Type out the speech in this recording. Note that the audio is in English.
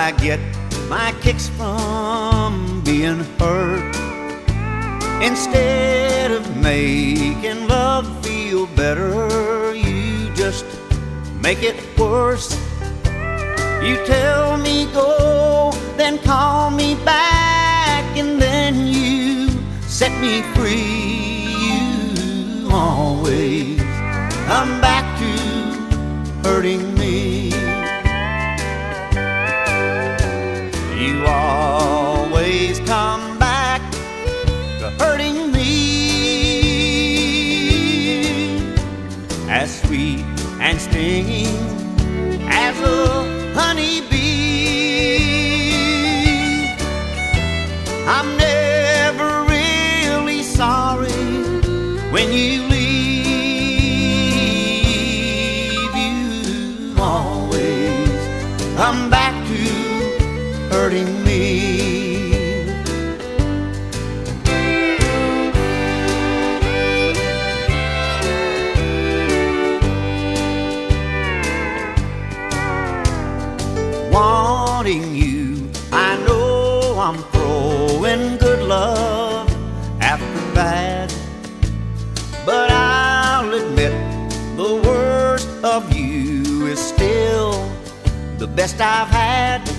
I get my kicks from being hurt. Instead of making love feel better, you just make it worse. You tell me go, then call me back, and then you set me free. You always come back to hurting me. You always come back to hurting me. As sweet and stinging as a honeybee, I'm never really sorry when you leave. You always come back to hurting me. Wanting you, I know I'm throwing good love after bad, but I'll admit the worst of you is still the best I've had.